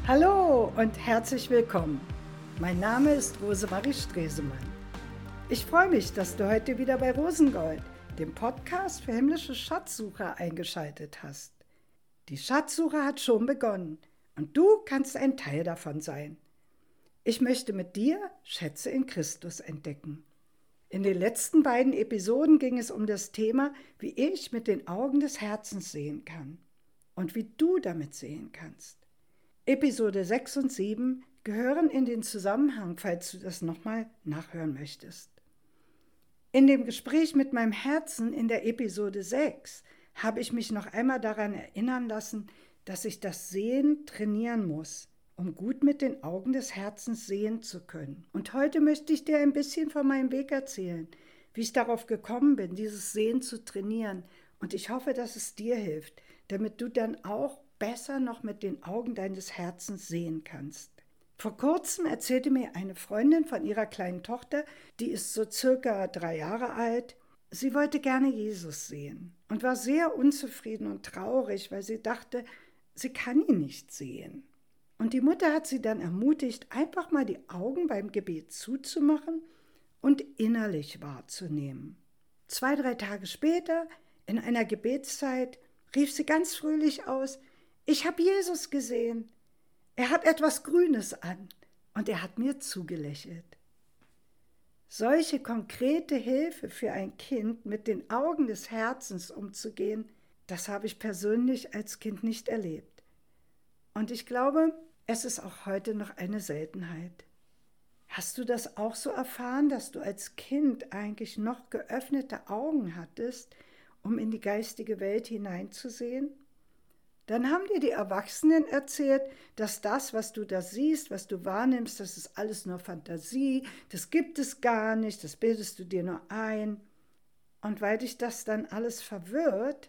Hallo und herzlich willkommen. Mein Name ist Rosemarie Stresemann. Ich freue mich, dass du heute wieder bei Rosengold, dem Podcast für himmlische Schatzsucher, eingeschaltet hast. Die Schatzsuche hat schon begonnen und du kannst ein Teil davon sein. Ich möchte mit dir Schätze in Christus entdecken. In den letzten beiden Episoden ging es um das Thema, wie ich mit den Augen des Herzens sehen kann und wie du damit sehen kannst. Episode 6 und 7 gehören in den Zusammenhang, falls du das nochmal nachhören möchtest. In dem Gespräch mit meinem Herzen in der Episode 6 habe ich mich noch einmal daran erinnern lassen, dass ich das Sehen trainieren muss, um gut mit den Augen des Herzens sehen zu können. Und heute möchte ich dir ein bisschen von meinem Weg erzählen, wie ich darauf gekommen bin, dieses Sehen zu trainieren. Und ich hoffe, dass es dir hilft, damit du dann auch besser noch mit den Augen deines Herzens sehen kannst. Vor kurzem erzählte mir eine Freundin von ihrer kleinen Tochter, die ist so circa 3 Jahre alt. Sie wollte gerne Jesus sehen und war sehr unzufrieden und traurig, weil sie dachte, sie kann ihn nicht sehen. Und die Mutter hat sie dann ermutigt, einfach mal die Augen beim Gebet zuzumachen und innerlich wahrzunehmen. 2, 3 Tage später, in einer Gebetszeit, rief sie ganz fröhlich aus: Ich habe Jesus gesehen. Er hat etwas Grünes an und er hat mir zugelächelt. Solche konkrete Hilfe für ein Kind, mit den Augen des Herzens umzugehen, das habe ich persönlich als Kind nicht erlebt. Und ich glaube, es ist auch heute noch eine Seltenheit. Hast du das auch so erfahren, dass du als Kind eigentlich noch geöffnete Augen hattest, um in die geistige Welt hineinzusehen? Dann haben dir die Erwachsenen erzählt, dass das, was du da siehst, was du wahrnimmst, das ist alles nur Fantasie, das gibt es gar nicht, das bildest du dir nur ein. Und weil dich das dann alles verwirrt,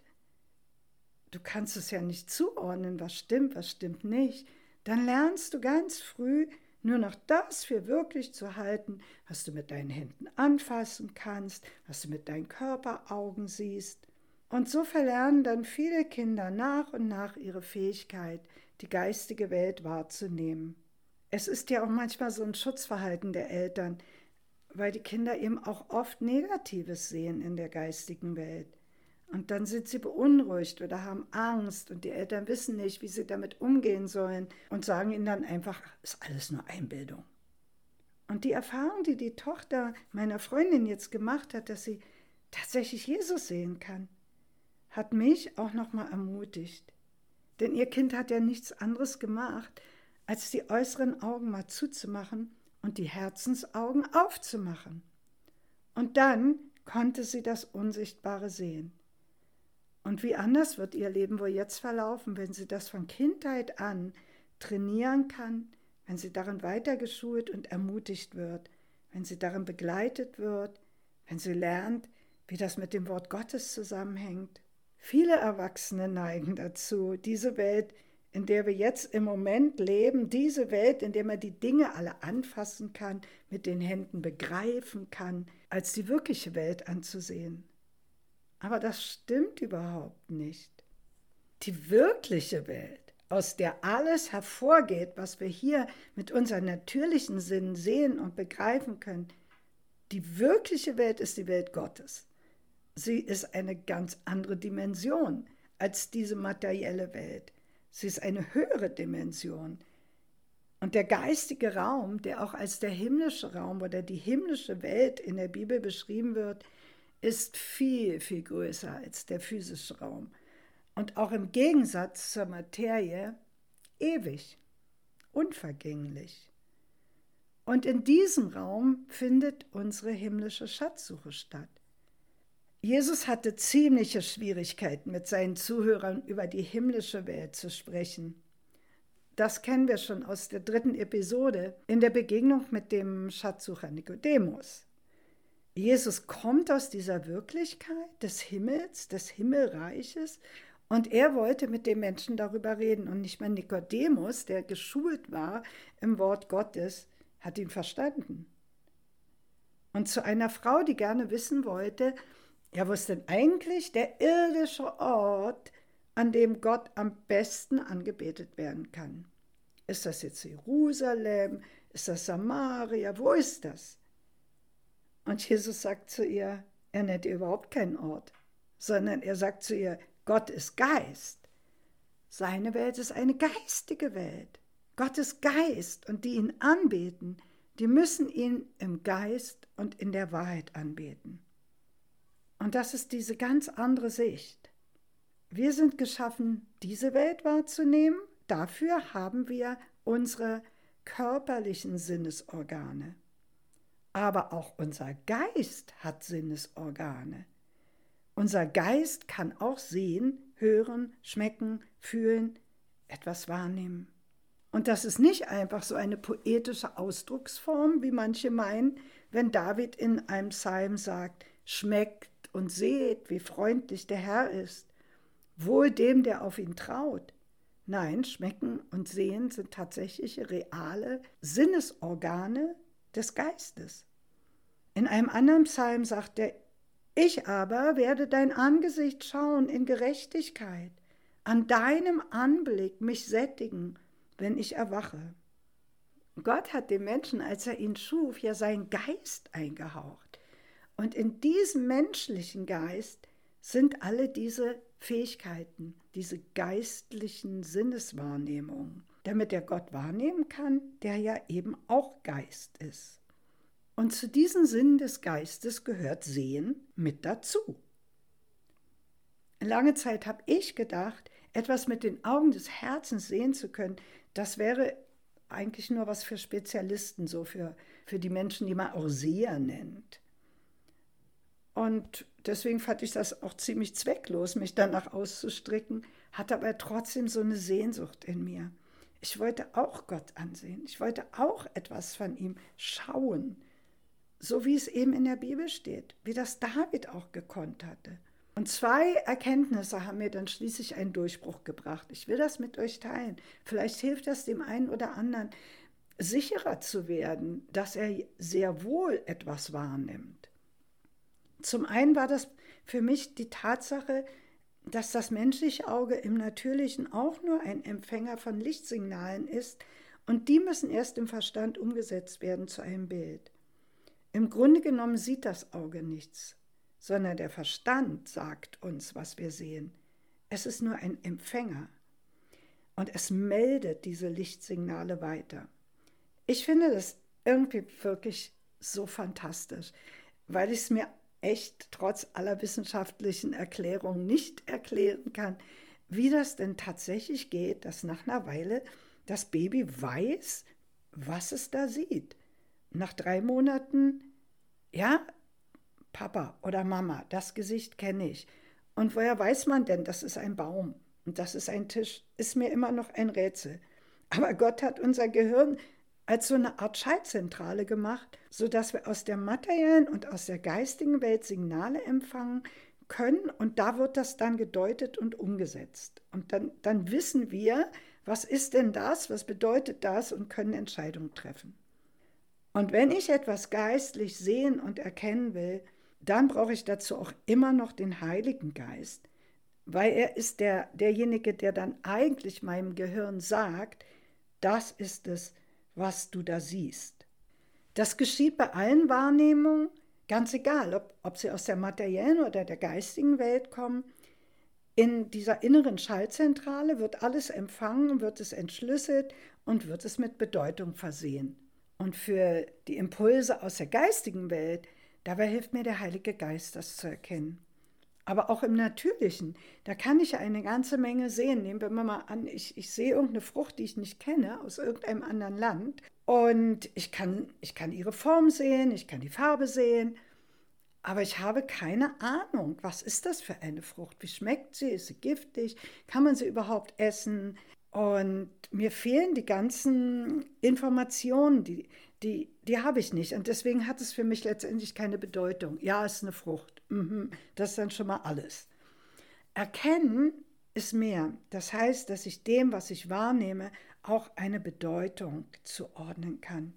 du kannst es ja nicht zuordnen, was stimmt nicht, dann lernst du ganz früh nur noch das für wirklich zu halten, was du mit deinen Händen anfassen kannst, was du mit deinen Körperaugen siehst. Und so verlernen dann viele Kinder nach und nach ihre Fähigkeit, die geistige Welt wahrzunehmen. Es ist ja auch manchmal so ein Schutzverhalten der Eltern, weil die Kinder eben auch oft Negatives sehen in der geistigen Welt. Und dann sind sie beunruhigt oder haben Angst und die Eltern wissen nicht, wie sie damit umgehen sollen und sagen ihnen dann einfach, ist alles nur Einbildung. Und die Erfahrung, die die Tochter meiner Freundin jetzt gemacht hat, dass sie tatsächlich Jesus sehen kann, hat mich auch nochmal ermutigt. Denn ihr Kind hat ja nichts anderes gemacht, als die äußeren Augen mal zuzumachen und die Herzensaugen aufzumachen. Und dann konnte sie das Unsichtbare sehen. Und wie anders wird ihr Leben wohl jetzt verlaufen, wenn sie das von Kindheit an trainieren kann, wenn sie darin weitergeschult und ermutigt wird, wenn sie darin begleitet wird, wenn sie lernt, wie das mit dem Wort Gottes zusammenhängt. Viele Erwachsene neigen dazu, diese Welt, in der wir jetzt im Moment leben, diese Welt, in der man die Dinge alle anfassen kann, mit den Händen begreifen kann, als die wirkliche Welt anzusehen. Aber das stimmt überhaupt nicht. Die wirkliche Welt, aus der alles hervorgeht, was wir hier mit unseren natürlichen Sinnen sehen und begreifen können, die wirkliche Welt ist die Welt Gottes. Sie ist eine ganz andere Dimension als diese materielle Welt. Sie ist eine höhere Dimension. Und der geistige Raum, der auch als der himmlische Raum oder die himmlische Welt in der Bibel beschrieben wird, ist viel, viel größer als der physische Raum. Und auch im Gegensatz zur Materie ewig, unvergänglich. Und in diesem Raum findet unsere himmlische Schatzsuche statt. Jesus hatte ziemliche Schwierigkeiten, mit seinen Zuhörern über die himmlische Welt zu sprechen. Das kennen wir schon aus der 3. Episode in der Begegnung mit dem Schatzsucher Nikodemus. Jesus kommt aus dieser Wirklichkeit des Himmels, des Himmelreiches, und er wollte mit den Menschen darüber reden. Und nicht mehr Nikodemus, der geschult war im Wort Gottes, hat ihn verstanden. Und zu einer Frau, die gerne wissen wollte, ja, wo ist denn eigentlich der irdische Ort, an dem Gott am besten angebetet werden kann? Ist das jetzt Jerusalem? Ist das Samaria? Wo ist das? Und Jesus sagt zu ihr, er nennt ihr überhaupt keinen Ort, sondern er sagt zu ihr, Gott ist Geist. Seine Welt ist eine geistige Welt. Gott ist Geist und die ihn anbeten, die müssen ihn im Geist und in der Wahrheit anbeten. Und das ist diese ganz andere Sicht. Wir sind geschaffen, diese Welt wahrzunehmen. Dafür haben wir unsere körperlichen Sinnesorgane. Aber auch unser Geist hat Sinnesorgane. Unser Geist kann auch sehen, hören, schmecken, fühlen, etwas wahrnehmen. Und das ist nicht einfach so eine poetische Ausdrucksform, wie manche meinen, wenn David in einem Psalm sagt, schmeckt und seht, wie freundlich der Herr ist, wohl dem, der auf ihn traut. Nein, schmecken und sehen sind tatsächlich reale Sinnesorgane des Geistes. In einem anderen Psalm sagt er, ich aber werde dein Angesicht schauen in Gerechtigkeit, an deinem Anblick mich sättigen, wenn ich erwache. Gott hat dem Menschen, als er ihn schuf, ja seinen Geist eingehaucht. Und in diesem menschlichen Geist sind alle diese Fähigkeiten, diese geistlichen Sinneswahrnehmungen, damit er Gott wahrnehmen kann, der ja eben auch Geist ist. Und zu diesen Sinnen des Geistes gehört Sehen mit dazu. Lange Zeit habe ich gedacht, etwas mit den Augen des Herzens sehen zu können, das wäre eigentlich nur was für Spezialisten, so für die Menschen, die man auch Seher nennt. Und deswegen fand ich das auch ziemlich zwecklos, mich danach auszustrecken, hatte aber trotzdem so eine Sehnsucht in mir. Ich wollte auch Gott ansehen, ich wollte auch etwas von ihm schauen, so wie es eben in der Bibel steht, wie das David auch gekonnt hatte. Und 2 Erkenntnisse haben mir dann schließlich einen Durchbruch gebracht. Ich will das mit euch teilen. Vielleicht hilft das dem einen oder anderen, sicherer zu werden, dass er sehr wohl etwas wahrnimmt. Zum einen war das für mich die Tatsache, dass das menschliche Auge im Natürlichen auch nur ein Empfänger von Lichtsignalen ist und die müssen erst im Verstand umgesetzt werden zu einem Bild. Im Grunde genommen sieht das Auge nichts, sondern der Verstand sagt uns, was wir sehen. Es ist nur ein Empfänger und es meldet diese Lichtsignale weiter. Ich finde das irgendwie wirklich so fantastisch, weil ich es mir echt trotz aller wissenschaftlichen Erklärungen nicht erklären kann, wie das denn tatsächlich geht, dass nach einer Weile das Baby weiß, was es da sieht. Nach 3 Monaten, ja, Papa oder Mama, das Gesicht kenne ich. Und woher weiß man denn, das ist ein Baum und das ist ein Tisch, ist mir immer noch ein Rätsel. Aber Gott hat unser Gehirn als so eine Art Schaltzentrale gemacht, sodass wir aus der materiellen und aus der geistigen Welt Signale empfangen können und da wird das dann gedeutet und umgesetzt. Und dann wissen wir, was ist denn das, was bedeutet das und können Entscheidungen treffen. Und wenn ich etwas geistlich sehen und erkennen will, dann brauche ich dazu auch immer noch den Heiligen Geist, weil er ist derjenige, der dann eigentlich meinem Gehirn sagt, das ist es, was du da siehst. Das geschieht bei allen Wahrnehmungen, ganz egal, ob sie aus der materiellen oder der geistigen Welt kommen. In dieser inneren Schaltzentrale wird alles empfangen, wird es entschlüsselt und wird es mit Bedeutung versehen. Und für die Impulse aus der geistigen Welt, dabei hilft mir der Heilige Geist, das zu erkennen. Aber auch im Natürlichen, da kann ich ja eine ganze Menge sehen. Nehmen wir mal an, ich sehe irgendeine Frucht, die ich nicht kenne, aus irgendeinem anderen Land. Und ich kann ihre Form sehen, ich kann die Farbe sehen. Aber ich habe keine Ahnung, was ist das für eine Frucht? Wie schmeckt sie? Ist sie giftig? Kann man sie überhaupt essen? Und mir fehlen die ganzen Informationen, die habe ich nicht. Und deswegen hat es für mich letztendlich keine Bedeutung. Ja, es ist eine Frucht. Das ist dann schon mal alles. Erkennen ist mehr. Das heißt, dass ich dem, was ich wahrnehme, auch eine Bedeutung zuordnen kann.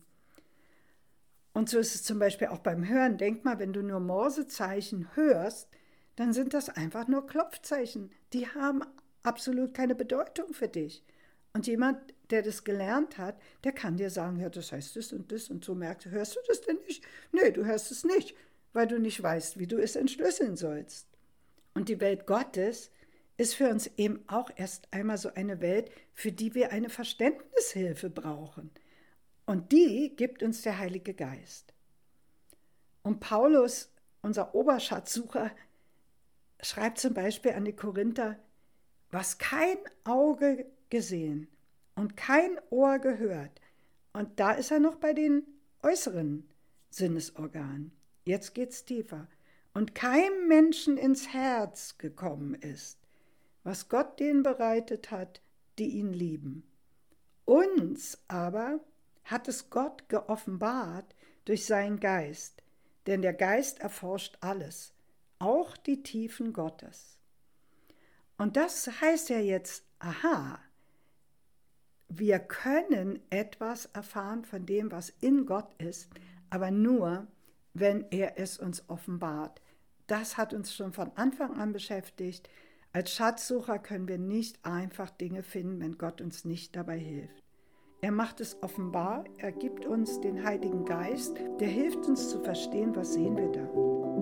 Und so ist es zum Beispiel auch beim Hören. Denk mal, wenn du nur Morsezeichen hörst, dann sind das einfach nur Klopfzeichen. Die haben absolut keine Bedeutung für dich. Und jemand, der das gelernt hat, der kann dir sagen, ja, das heißt das und so merkst du, hörst du das denn nicht? Nee, du hörst es nicht, weil du nicht weißt, wie du es entschlüsseln sollst. Und die Welt Gottes ist für uns eben auch erst einmal so eine Welt, für die wir eine Verständnishilfe brauchen. Und die gibt uns der Heilige Geist. Und Paulus, unser Oberschatzsucher, schreibt zum Beispiel an die Korinther, was kein Auge gesehen und kein Ohr gehört. Und da ist er noch bei den äußeren Sinnesorganen. Jetzt geht's tiefer. Und keinem Menschen ins Herz gekommen ist, was Gott denen bereitet hat, die ihn lieben. Uns aber hat es Gott geoffenbart durch seinen Geist, denn der Geist erforscht alles, auch die Tiefen Gottes. Und das heißt ja jetzt, aha, wir können etwas erfahren von dem, was in Gott ist, aber nur, wenn er es uns offenbart. Das hat uns schon von Anfang an beschäftigt. Als Schatzsucher können wir nicht einfach Dinge finden, wenn Gott uns nicht dabei hilft. Er macht es offenbar, er gibt uns den Heiligen Geist, der hilft uns zu verstehen, was sehen wir da.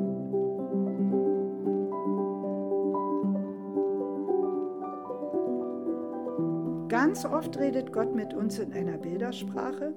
Ganz oft redet Gott mit uns in einer Bildersprache.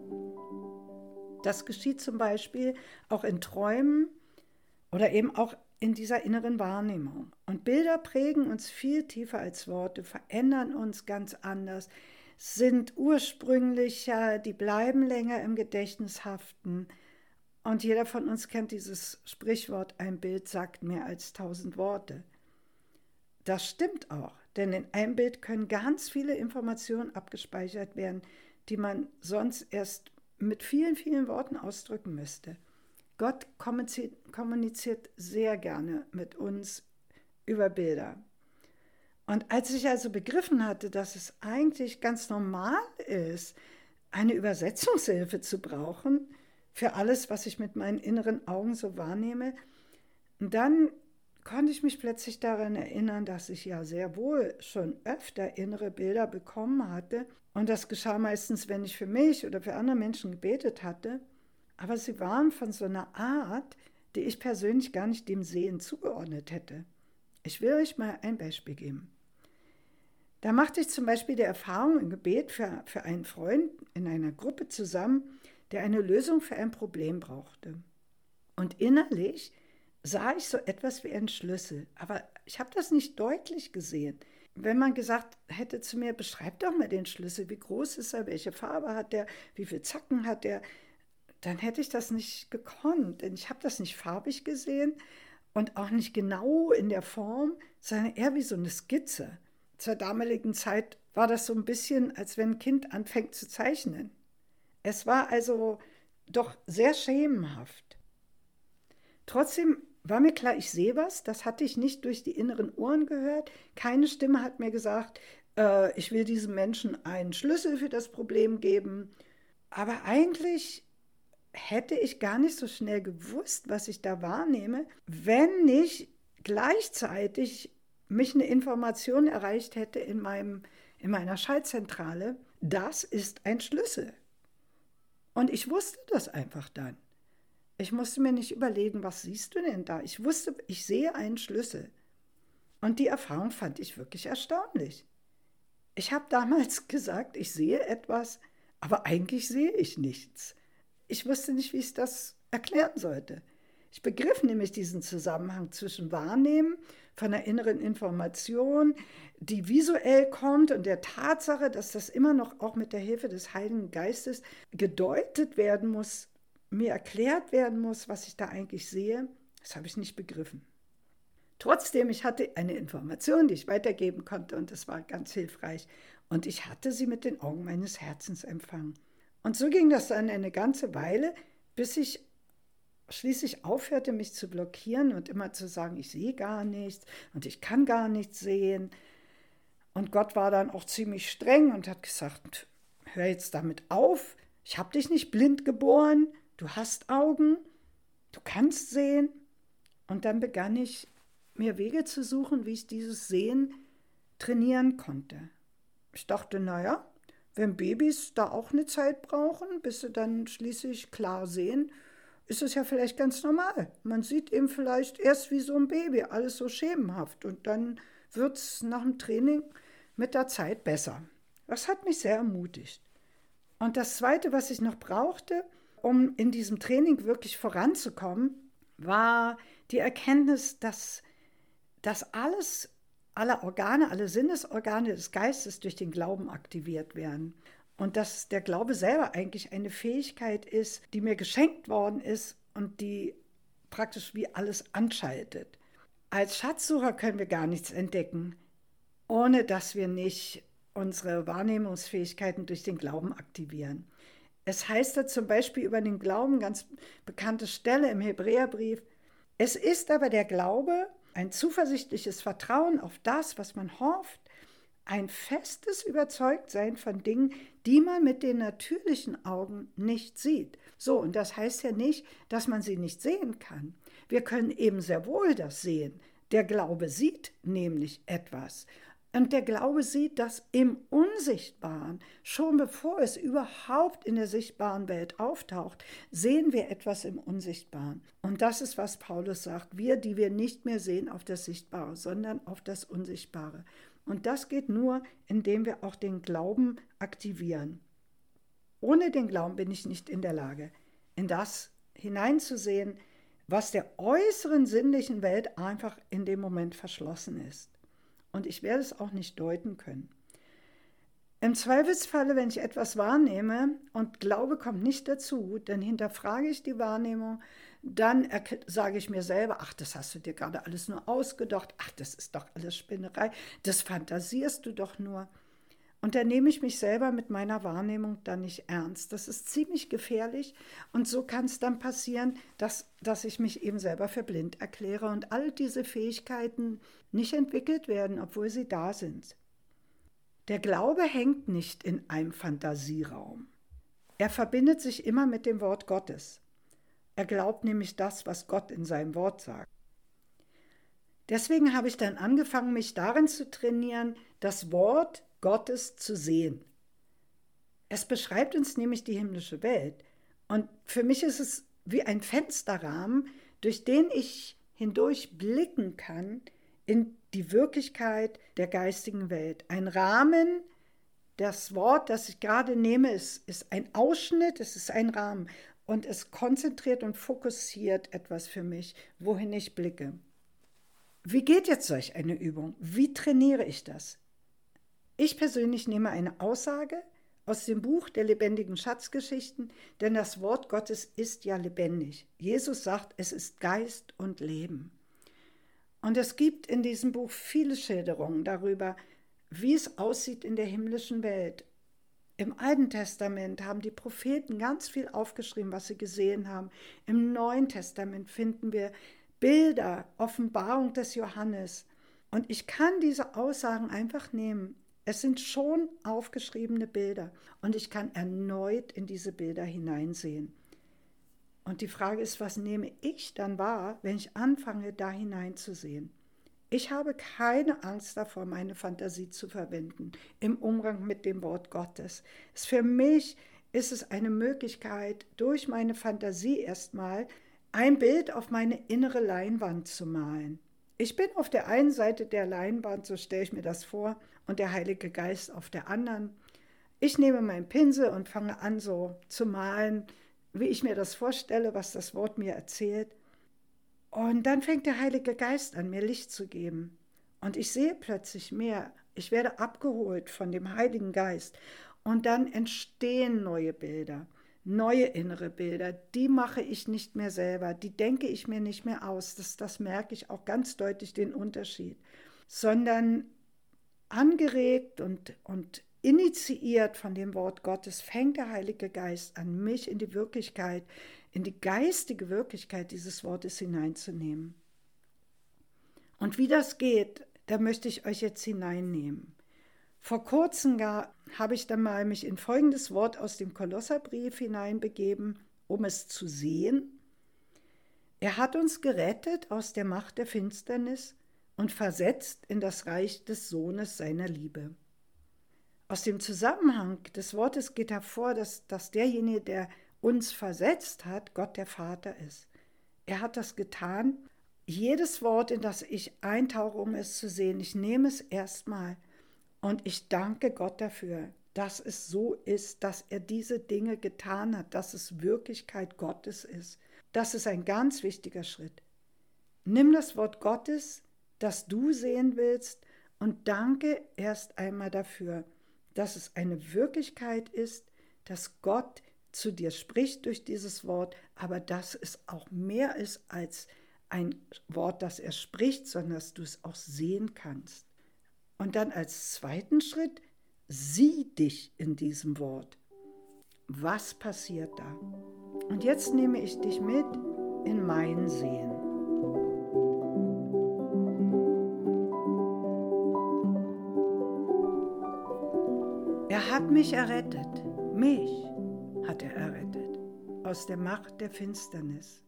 Das geschieht zum Beispiel auch in Träumen oder eben auch in dieser inneren Wahrnehmung. Und Bilder prägen uns viel tiefer als Worte, verändern uns ganz anders, sind ursprünglicher, die bleiben länger im Gedächtnis haften. Und jeder von uns kennt dieses Sprichwort, ein Bild sagt mehr als 1000 Worte. Das stimmt auch, denn in einem Bild können ganz viele Informationen abgespeichert werden, die man sonst erst mit vielen, vielen Worten ausdrücken müsste. Gott kommuniziert sehr gerne mit uns über Bilder. Und als ich also begriffen hatte, dass es eigentlich ganz normal ist, eine Übersetzungshilfe zu brauchen für alles, was ich mit meinen inneren Augen so wahrnehme, dann konnte ich mich plötzlich daran erinnern, dass ich ja sehr wohl schon öfter innere Bilder bekommen hatte. Und das geschah meistens, wenn ich für mich oder für andere Menschen gebetet hatte. Aber sie waren von so einer Art, die ich persönlich gar nicht dem Sehen zugeordnet hätte. Ich will euch mal ein Beispiel geben. Da machte ich zum Beispiel die Erfahrung im Gebet für einen Freund in einer Gruppe zusammen, der eine Lösung für ein Problem brauchte. Und innerlich sah ich so etwas wie einen Schlüssel, aber ich habe das nicht deutlich gesehen. Wenn man gesagt hätte zu mir, beschreib doch mal den Schlüssel, wie groß ist er, welche Farbe hat er, wie viele Zacken hat er, dann hätte ich das nicht gekonnt, denn ich habe das nicht farbig gesehen und auch nicht genau in der Form, sondern eher wie so eine Skizze. Zur damaligen Zeit war das so ein bisschen, als wenn ein Kind anfängt zu zeichnen. Es war also doch sehr schemenhaft. Trotzdem war mir klar, ich sehe was, das hatte ich nicht durch die inneren Ohren gehört. Keine Stimme hat mir gesagt, ich will diesem Menschen einen Schlüssel für das Problem geben. Aber eigentlich hätte ich gar nicht so schnell gewusst, was ich da wahrnehme, wenn nicht gleichzeitig mich eine Information erreicht hätte in meiner Schaltzentrale. Das ist ein Schlüssel. Und ich wusste das einfach dann. Ich musste mir nicht überlegen, was siehst du denn da? Ich wusste, ich sehe einen Schlüssel. Und die Erfahrung fand ich wirklich erstaunlich. Ich habe damals gesagt, ich sehe etwas, aber eigentlich sehe ich nichts. Ich wusste nicht, wie ich das erklären sollte. Ich begriff nämlich diesen Zusammenhang zwischen Wahrnehmen von einer inneren Information, die visuell kommt, und der Tatsache, dass das immer noch auch mit der Hilfe des Heiligen Geistes gedeutet werden muss, mir erklärt werden muss, was ich da eigentlich sehe. Das habe ich nicht begriffen. Trotzdem, ich hatte eine Information, die ich weitergeben konnte, und das war ganz hilfreich. Und ich hatte sie mit den Augen meines Herzens empfangen. Und so ging das dann eine ganze Weile, bis ich schließlich aufhörte, mich zu blockieren und immer zu sagen, ich sehe gar nichts und ich kann gar nichts sehen. Und Gott war dann auch ziemlich streng und hat gesagt, hör jetzt damit auf, ich habe dich nicht blind geboren, du hast Augen, du kannst sehen. Und dann begann ich, mir Wege zu suchen, wie ich dieses Sehen trainieren konnte. Ich dachte, naja, Wenn Babys da auch eine Zeit brauchen, bis sie dann schließlich klar sehen, ist es ja vielleicht ganz normal. Man sieht eben vielleicht erst wie so ein Baby, alles so schemenhaft. Und dann wird es nach dem Training mit der Zeit besser. Das hat mich sehr ermutigt. Und das Zweite, was ich noch brauchte, um in diesem Training wirklich voranzukommen, war die Erkenntnis, dass alle Organe, alle Sinnesorgane des Geistes durch den Glauben aktiviert werden. Und dass der Glaube selber eigentlich eine Fähigkeit ist, die mir geschenkt worden ist und die praktisch wie alles anschaltet. Als Schatzsucher können wir gar nichts entdecken, ohne dass wir nicht unsere Wahrnehmungsfähigkeiten durch den Glauben aktivieren. Es heißt da zum Beispiel über den Glauben, ganz bekannte Stelle im Hebräerbrief: Es ist aber der Glaube, ein zuversichtliches Vertrauen auf das, was man hofft, ein festes Überzeugtsein von Dingen, die man mit den natürlichen Augen nicht sieht. So, und das heißt ja nicht, dass man sie nicht sehen kann. Wir können eben sehr wohl das sehen. Der Glaube sieht nämlich etwas. Und der Glaube sieht das im Unsichtbaren. Schon bevor es überhaupt in der sichtbaren Welt auftaucht, sehen wir etwas im Unsichtbaren. Und das ist, was Paulus sagt. Wir, die wir nicht mehr sehen auf das Sichtbare, sondern auf das Unsichtbare. Und das geht nur, indem wir auch den Glauben aktivieren. Ohne den Glauben bin ich nicht in der Lage, in das hineinzusehen, was der äußeren sinnlichen Welt einfach in dem Moment verschlossen ist. Und ich werde es auch nicht deuten können. Im Zweifelsfalle, wenn ich etwas wahrnehme und Glaube kommt nicht dazu, dann hinterfrage ich die Wahrnehmung, dann sage ich mir selber, ach, das hast du dir gerade alles nur ausgedacht, ach, das ist doch alles Spinnerei, das fantasierst du doch nur. Und dann nehme ich mich selber mit meiner Wahrnehmung dann nicht ernst. Das ist ziemlich gefährlich und so kann es dann passieren, dass ich mich eben selber für blind erkläre und all diese Fähigkeiten nicht entwickelt werden, obwohl sie da sind. Der Glaube hängt nicht in einem Fantasieraum. Er verbindet sich immer mit dem Wort Gottes. Er glaubt nämlich das, was Gott in seinem Wort sagt. Deswegen habe ich dann angefangen, mich darin zu trainieren, das Wort Gottes zu sehen. Es beschreibt uns nämlich die himmlische Welt. Und für mich ist es wie ein Fensterrahmen, durch den ich hindurch blicken kann in die Wirklichkeit der geistigen Welt. Ein Rahmen, das Wort, das ich gerade nehme, ist ein Ausschnitt, es ist ein Rahmen. Und es konzentriert und fokussiert etwas für mich, wohin ich blicke. Wie geht jetzt solch eine Übung? Wie trainiere ich das? Ich persönlich nehme eine Aussage aus dem Buch der lebendigen Schatzgeschichten, denn das Wort Gottes ist ja lebendig. Jesus sagt, es ist Geist und Leben. Und es gibt in diesem Buch viele Schilderungen darüber, wie es aussieht in der himmlischen Welt. Im Alten Testament haben die Propheten ganz viel aufgeschrieben, was sie gesehen haben. Im Neuen Testament finden wir Bilder, Offenbarung des Johannes. Und ich kann diese Aussagen einfach nehmen. Es sind schon aufgeschriebene Bilder und ich kann erneut in diese Bilder hineinsehen. Und die Frage ist, was nehme ich dann wahr, wenn ich anfange, da hineinzusehen? Ich habe keine Angst davor, meine Fantasie zu verwenden im Umgang mit dem Wort Gottes. Für mich ist es eine Möglichkeit, durch meine Fantasie erstmal ein Bild auf meine innere Leinwand zu malen. Ich bin auf der einen Seite der Leinwand, so stelle ich mir das vor, und der Heilige Geist auf der anderen. Ich nehme meinen Pinsel und fange an, so zu malen, wie ich mir das vorstelle, was das Wort mir erzählt. Und dann fängt der Heilige Geist an, mir Licht zu geben. Und ich sehe plötzlich mehr. Ich werde abgeholt von dem Heiligen Geist. Und dann entstehen neue Bilder, neue innere Bilder. Die mache ich nicht mehr selber, die denke ich mir nicht mehr aus. Das merke ich auch ganz deutlich, den Unterschied. Sondern angeregt und initiiert von dem Wort Gottes fängt der Heilige Geist an, mich in die Wirklichkeit, in die geistige Wirklichkeit dieses Wortes hineinzunehmen. Und wie das geht, da möchte ich euch jetzt hineinnehmen. Vor kurzem habe ich dann mal mich in folgendes Wort aus dem Kolosserbrief hineinbegeben, um es zu sehen. Er hat uns gerettet aus der Macht der Finsternis und versetzt in das Reich des Sohnes seiner Liebe. Aus dem Zusammenhang des Wortes geht hervor, dass derjenige, der uns versetzt hat, Gott der Vater ist. Er hat das getan. Jedes Wort, in das ich eintauche, um es zu sehen, ich nehme es erstmal und ich danke Gott dafür, dass es so ist, dass er diese Dinge getan hat, dass es Wirklichkeit Gottes ist. Das ist ein ganz wichtiger Schritt. Nimm das Wort Gottes, das du sehen willst, und danke erst einmal dafür, dass es eine Wirklichkeit ist, dass Gott zu dir spricht durch dieses Wort, aber dass es auch mehr ist als ein Wort, das er spricht, sondern dass du es auch sehen kannst. Und dann als zweiten Schritt, sieh dich in diesem Wort. Was passiert da? Und jetzt nehme ich dich mit in mein Sehen. Er hat mich errettet. Mich hat er errettet aus der Macht der Finsternis.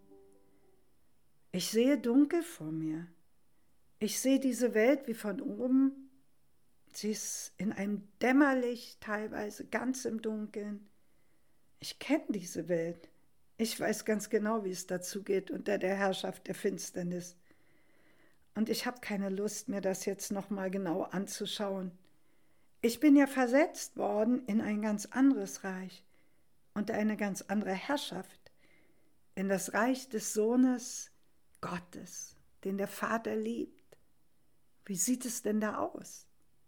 Ich sehe dunkel vor mir. Ich sehe diese Welt wie von oben. Sie ist in einem Dämmerlicht, teilweise ganz im Dunkeln. Ich kenne diese Welt. Ich weiß ganz genau, wie es dazu geht unter der Herrschaft der Finsternis. Und ich habe keine Lust, mir das jetzt nochmal genau anzuschauen. Ich bin ja versetzt worden in ein ganz anderes Reich und eine ganz andere Herrschaft, in das Reich des Sohnes Gottes, den der Vater liebt. Wie sieht es denn da aus?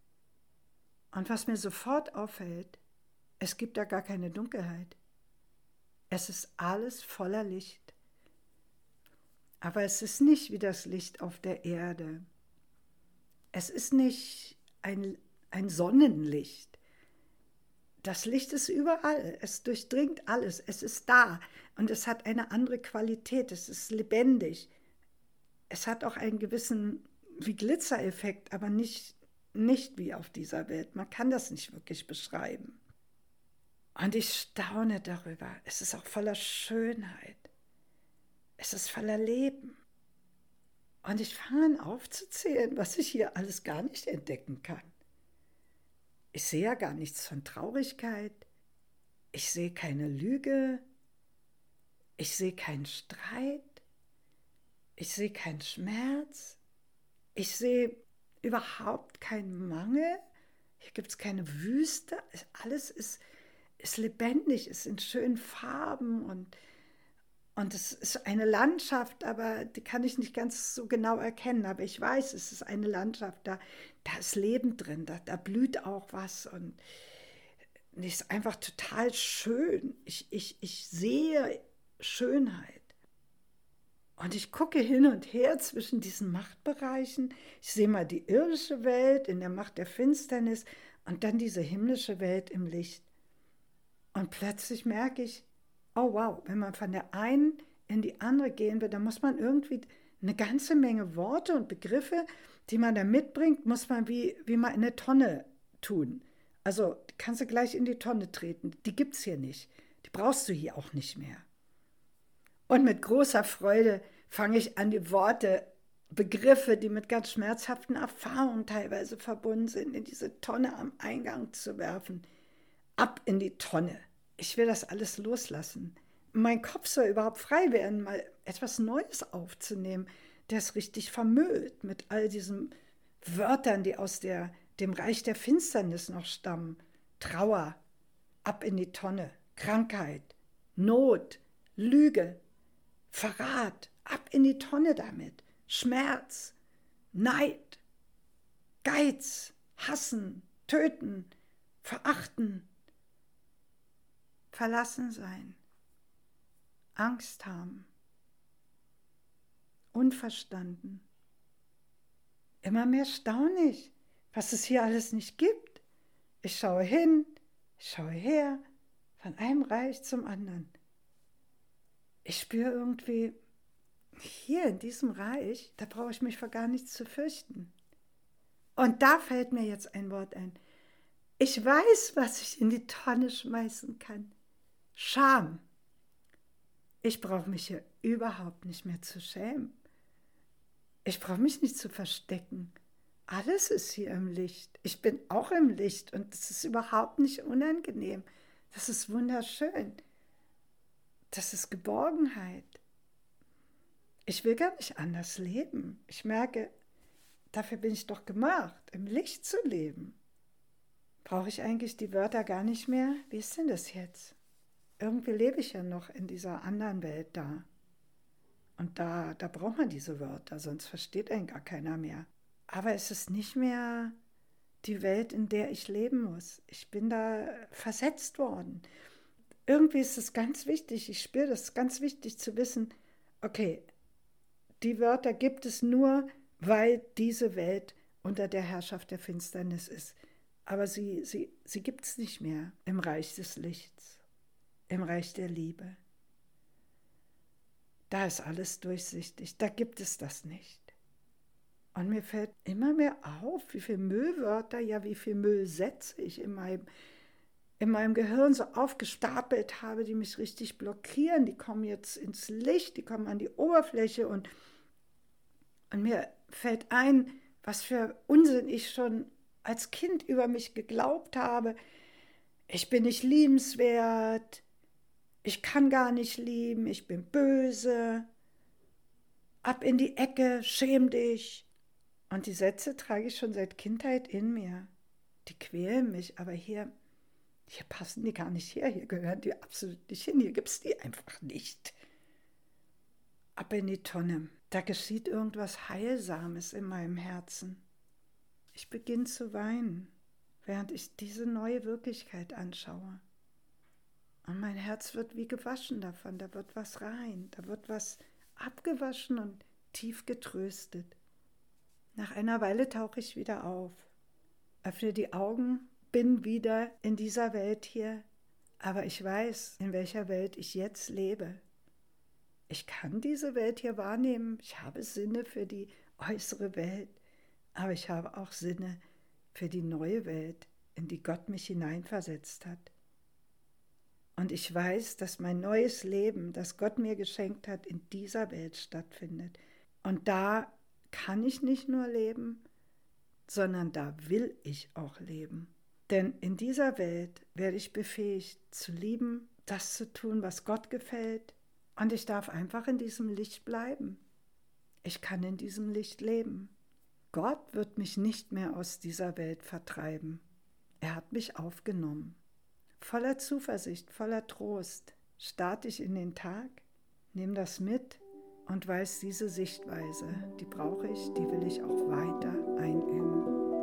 Und was mir sofort auffällt, es gibt da gar keine Dunkelheit. Es ist alles voller Licht. Aber es ist nicht wie das Licht auf der Erde. Es ist nicht ein Sonnenlicht. Das Licht ist überall, es durchdringt alles, es ist da und es hat eine andere Qualität, es ist lebendig. Es hat auch einen gewissen wie Glitzereffekt, aber nicht wie auf dieser Welt. Man kann das nicht wirklich beschreiben. Und ich staune darüber. Es ist auch voller Schönheit. Es ist voller Leben. Und ich fange an aufzuzählen, was ich hier alles gar nicht entdecken kann. Ich sehe ja gar nichts von Traurigkeit. Ich sehe keine Lüge. Ich sehe keinen Streit. Ich sehe keinen Schmerz. Ich sehe überhaupt keinen Mangel. Hier gibt es keine Wüste. Alles ist lebendig, ist in schönen Farben und es ist eine Landschaft, aber die kann ich nicht ganz so genau erkennen. Aber ich weiß, es ist eine Landschaft, da ist Leben drin, da blüht auch was und es ist einfach total schön. Ich sehe Schönheit. Und ich gucke hin und her zwischen diesen Machtbereichen. Ich sehe mal die irdische Welt in der Macht der Finsternis und dann diese himmlische Welt im Licht. Und plötzlich merke ich, oh wow, wenn man von der einen in die andere gehen will, dann muss man irgendwie eine ganze Menge Worte und Begriffe, die man da mitbringt, muss man wie mal in eine Tonne tun. Also kannst du gleich in die Tonne treten. Die gibt es hier nicht. Die brauchst du hier auch nicht mehr. Und mit großer Freude fange ich an, die Worte, Begriffe, die mit ganz schmerzhaften Erfahrungen teilweise verbunden sind, in diese Tonne am Eingang zu werfen. Ab in die Tonne. Ich will das alles loslassen. Mein Kopf soll überhaupt frei werden, mal etwas Neues aufzunehmen, der es richtig vermüllt mit all diesen Wörtern, die aus dem Reich der Finsternis noch stammen. Trauer, ab in die Tonne. Krankheit, Not, Lüge, Verrat, ab in die Tonne damit. Schmerz, Neid, Geiz, Hassen, Töten, Verachten, verlassen sein, Angst haben, unverstanden. Immer mehr staune ich, was es hier alles nicht gibt. Ich schaue hin, ich schaue her, von einem Reich zum anderen. Ich spüre irgendwie, hier in diesem Reich, da brauche ich mich vor gar nichts zu fürchten. Und da fällt mir jetzt ein Wort ein. Ich weiß, was ich in die Tonne schmeißen kann. Scham. Ich brauche mich hier überhaupt nicht mehr zu schämen. Ich brauche mich nicht zu verstecken. Alles ist hier im Licht. Ich bin auch im Licht und es ist überhaupt nicht unangenehm. Das ist wunderschön. Das ist Geborgenheit. Ich will gar nicht anders leben. Ich merke, dafür bin ich doch gemacht, im Licht zu leben. Brauche ich eigentlich die Wörter gar nicht mehr? Wie ist denn das jetzt? Irgendwie lebe ich ja noch in dieser anderen Welt da. Und da braucht man diese Wörter, sonst versteht einen gar keiner mehr. Aber es ist nicht mehr die Welt, in der ich leben muss. Ich bin da versetzt worden. Irgendwie ist es ganz wichtig, ich spüre das, ganz wichtig zu wissen, okay, die Wörter gibt es nur, weil diese Welt unter der Herrschaft der Finsternis ist. Aber sie gibt es nicht mehr im Reich des Lichts, im Reich der Liebe. Da ist alles durchsichtig, da gibt es das nicht. Und mir fällt immer mehr auf, wie viele Müllwörter, ja wie viel Müllsätze ich in meinem Gehirn so aufgestapelt habe, die mich richtig blockieren. Die kommen jetzt ins Licht, die kommen an die Oberfläche und mir fällt ein, was für Unsinn ich schon als Kind über mich geglaubt habe. Ich bin nicht liebenswert, ich kann gar nicht lieben, ich bin böse, ab in die Ecke, schäm dich. Und die Sätze trage ich schon seit Kindheit in mir. Die quälen mich, aber hier passen die gar nicht her, hier gehören die absolut nicht hin, hier gibt es die einfach nicht. Ab in die Tonne, da geschieht irgendwas Heilsames in meinem Herzen. Ich beginne zu weinen, während ich diese neue Wirklichkeit anschaue. Und mein Herz wird wie gewaschen davon, da wird was rein, da wird was abgewaschen und tief getröstet. Nach einer Weile tauche ich wieder auf, öffne die Augen, bin wieder in dieser Welt hier, aber ich weiß, in welcher Welt ich jetzt lebe. Ich kann diese Welt hier wahrnehmen, ich habe Sinne für die äußere Welt, aber ich habe auch Sinne für die neue Welt, in die Gott mich hineinversetzt hat. Und ich weiß, dass mein neues Leben, das Gott mir geschenkt hat, in dieser Welt stattfindet. Und da kann ich nicht nur leben, sondern da will ich auch leben. Denn in dieser Welt werde ich befähigt zu lieben, das zu tun, was Gott gefällt. Und ich darf einfach in diesem Licht bleiben. Ich kann in diesem Licht leben. Gott wird mich nicht mehr aus dieser Welt vertreiben. Er hat mich aufgenommen. Voller Zuversicht, voller Trost starte ich in den Tag, nehme das mit und weiß, diese Sichtweise, die brauche ich, die will ich auch weiter einüben.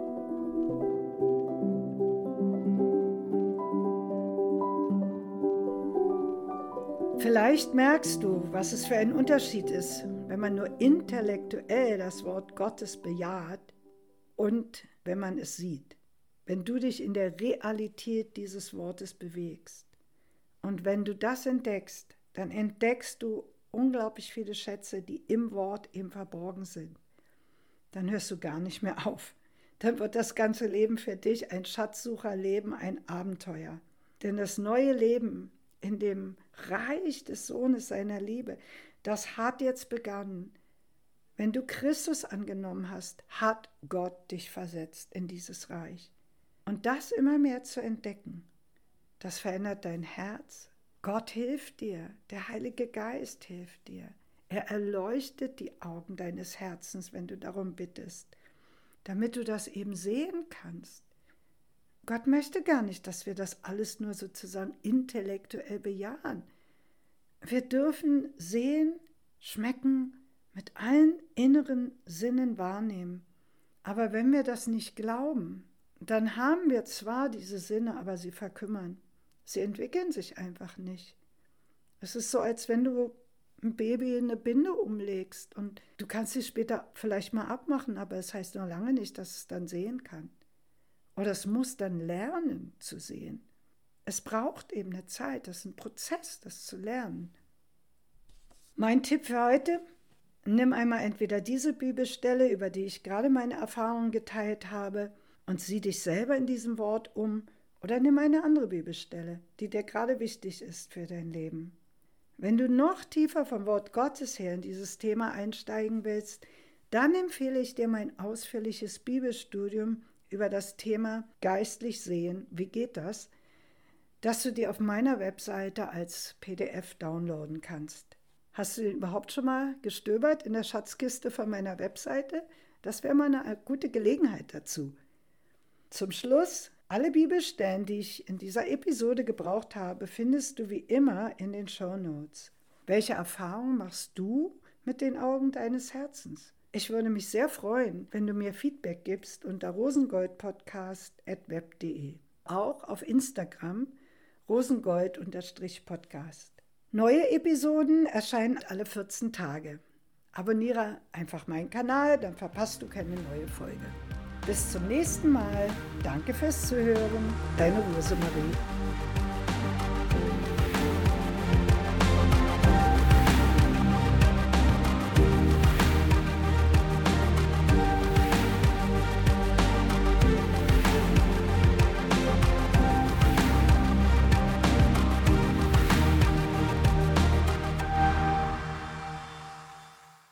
Vielleicht merkst du, was es für ein Unterschied ist, wenn man nur intellektuell das Wort Gottes bejaht und wenn man es sieht. Wenn du dich in der Realität dieses Wortes bewegst. Und wenn du das entdeckst, dann entdeckst du unglaublich viele Schätze, die im Wort eben verborgen sind. Dann hörst du gar nicht mehr auf. Dann wird das ganze Leben für dich ein Schatzsucherleben, ein Abenteuer. Denn das neue Leben in dem Reich des Sohnes seiner Liebe, das hat jetzt begonnen. Wenn du Christus angenommen hast, hat Gott dich versetzt in dieses Reich. Und das immer mehr zu entdecken, das verändert dein Herz. Gott hilft dir, der Heilige Geist hilft dir. Er erleuchtet die Augen deines Herzens, wenn du darum bittest, damit du das eben sehen kannst. Gott möchte gar nicht, dass wir das alles nur sozusagen intellektuell bejahen. Wir dürfen sehen, schmecken, mit allen inneren Sinnen wahrnehmen. Aber wenn wir das nicht glauben, dann haben wir zwar diese Sinne, aber sie verkümmern. Sie entwickeln sich einfach nicht. Es ist so, als wenn du ein Baby in eine Binde umlegst und du kannst sie später vielleicht mal abmachen, aber es heißt noch lange nicht, dass es dann sehen kann. Oder es muss dann lernen zu sehen. Es braucht eben eine Zeit, das ist ein Prozess, das zu lernen. Mein Tipp für heute: Nimm einmal entweder diese Bibelstelle, über die ich gerade meine Erfahrungen geteilt habe, und sieh dich selber in diesem Wort um, oder nimm eine andere Bibelstelle, die dir gerade wichtig ist für dein Leben. Wenn du noch tiefer vom Wort Gottes her in dieses Thema einsteigen willst, Dann empfehle ich dir mein ausführliches Bibelstudium über das Thema geistlich sehen. Wie geht das? Das du dir auf meiner Webseite als PDF downloaden kannst. Hast du überhaupt schon mal gestöbert in der Schatzkiste von meiner Webseite? Das wäre mal eine gute Gelegenheit dazu. Zum Schluss, alle Bibelstellen, die ich in dieser Episode gebraucht habe, findest du wie immer in den Shownotes. Welche Erfahrungen machst du mit den Augen deines Herzens? Ich würde mich sehr freuen, wenn du mir Feedback gibst unter rosengoldpodcast@web.de. Auch auf Instagram rosengold_podcast. Neue Episoden erscheinen alle 14 Tage. Abonniere einfach meinen Kanal, dann verpasst du keine neue Folge. Bis zum nächsten Mal. Danke fürs Zuhören. Deine Rosemarie.